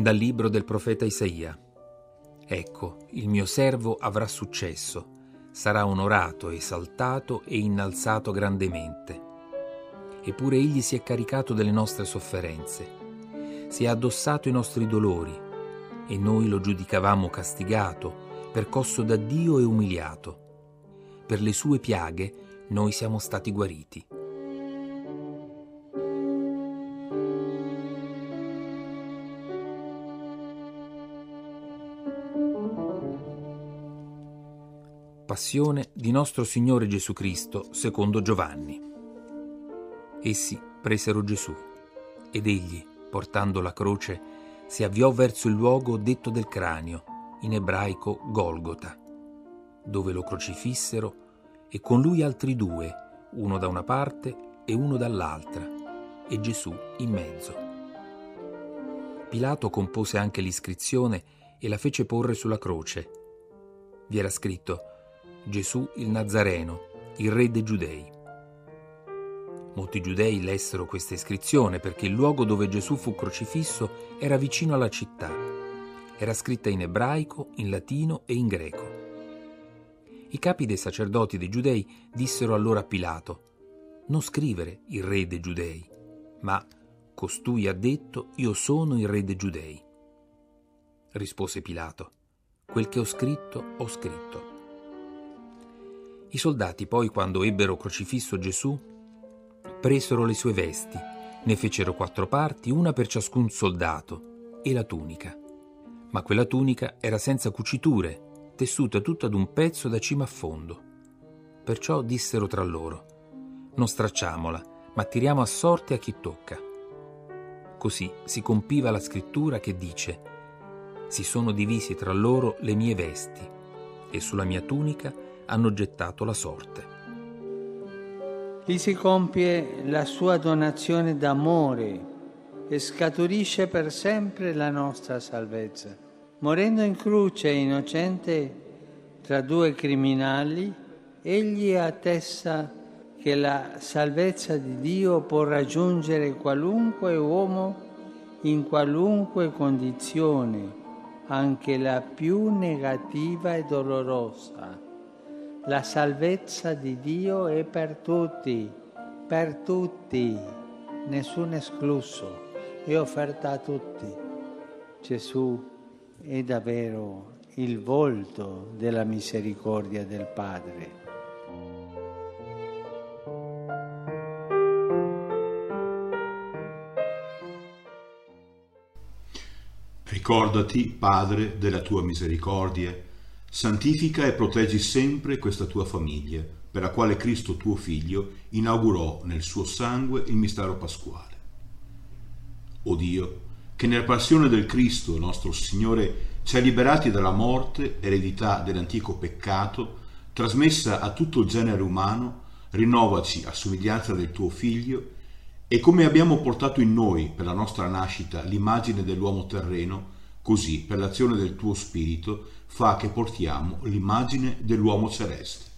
Dal libro del profeta Isaia. Ecco, il mio servo avrà successo, sarà onorato, esaltato e innalzato grandemente. Eppure egli si è caricato delle nostre sofferenze, si è addossato i nostri dolori, e noi lo giudicavamo castigato, percosso da Dio e umiliato. Per le sue piaghe noi siamo stati guariti. Passione di nostro Signore Gesù Cristo secondo Giovanni. Essi presero Gesù ed egli, portando la croce, si avviò verso il luogo detto del cranio, in ebraico Golgota, dove lo crocifissero e con lui altri due, uno da una parte e uno dall'altra, e Gesù in mezzo. Pilato compose anche l'iscrizione e la fece porre sulla croce. Vi era scritto: Gesù il Nazareno, il re dei Giudei. Molti giudei lessero questa iscrizione perché il luogo dove Gesù fu crocifisso era vicino alla città. Era scritta in ebraico, in latino e in greco. I capi dei sacerdoti dei giudei dissero allora a Pilato: non scrivere il re dei Giudei, ma costui ha detto: io sono il re dei Giudei. Rispose Pilato: quel che ho scritto. I soldati poi, quando ebbero crocifisso Gesù, presero le sue vesti, ne fecero 4 parti, una per ciascun soldato, e la tunica. Ma quella tunica era senza cuciture, tessuta tutta d'un pezzo da cima a fondo. Perciò dissero tra loro: non stracciamola, ma tiriamo a sorte a chi tocca. Così si compiva la scrittura che dice: si sono divisi tra loro le mie vesti, e sulla mia tunica hanno gettato la sorte. Lì si compie la sua donazione d'amore e scaturisce per sempre la nostra salvezza. Morendo in croce innocente tra 2 criminali, egli attesta che la salvezza di Dio può raggiungere qualunque uomo in qualunque condizione, anche la più negativa e dolorosa. La salvezza di Dio è per tutti, nessuno escluso, è offerta a tutti. Gesù è davvero il volto della misericordia del Padre. Ricordati, Padre, della tua misericordia. Santifica e proteggi sempre questa tua famiglia, per la quale Cristo tuo Figlio inaugurò nel suo sangue il mistero pasquale. O Dio, che nella passione del Cristo, nostro Signore, ci hai liberati dalla morte, eredità dell'antico peccato, trasmessa a tutto il genere umano, rinnovaci a somiglianza del tuo Figlio, e come abbiamo portato in noi, per la nostra nascita, l'immagine dell'uomo terreno, così, per l'azione del tuo Spirito, fa che portiamo l'immagine dell'uomo celeste.